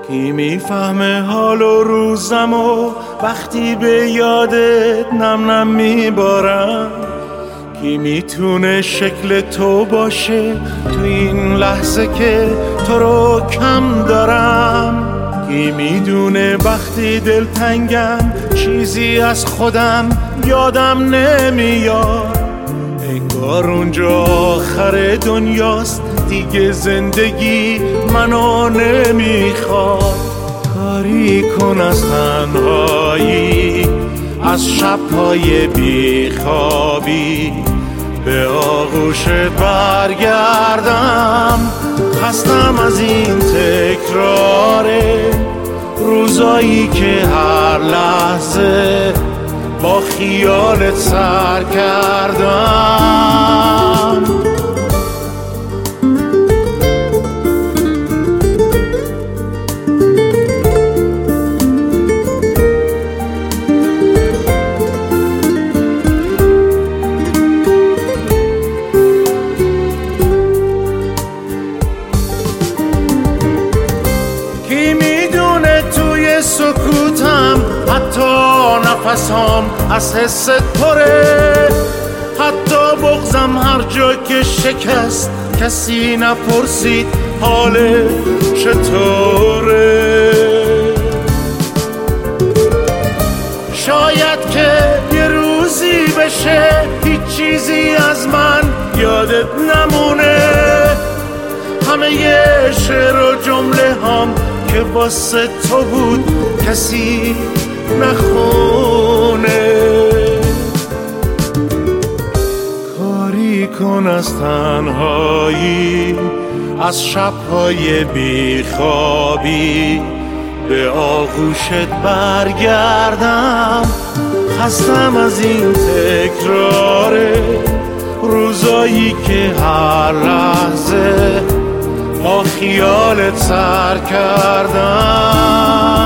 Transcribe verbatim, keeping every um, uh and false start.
کی میفهمه حال و روزم و وقتی به یادت نم نم میبارم؟ کی میتونه شکل تو باشه تو این لحظه که تو رو کم دارم؟ کی میدونه وقتی دلتنگم چیزی از خودم یادم نمیاد؟ انگار اونجا آخر دنیاست دیگه زندگی منو نمیخواد. کاری کن از تنهایی، از شب‌های بیخوابی به آغوشت برگردم. خستم از این تکراره، روزایی که هر لحظه با خیالت سر کردم. کی میدونه توی سکوتم حتی نفسام از حست پره، حتی بغضم هر جا که شکست کسی نپرسید حال چطوره. شاید که یه روزی بشه هیچ چیزی از من یادت نمونه، همه یه شعر و جمله هم که واسه تو بود کسی نخونه. کاری کن از تنهایی، از شب‌های بیخوابی به آغوشت برگردم. خستم از این تکراره، روزایی که هر لحظه با خیالت سر کردم.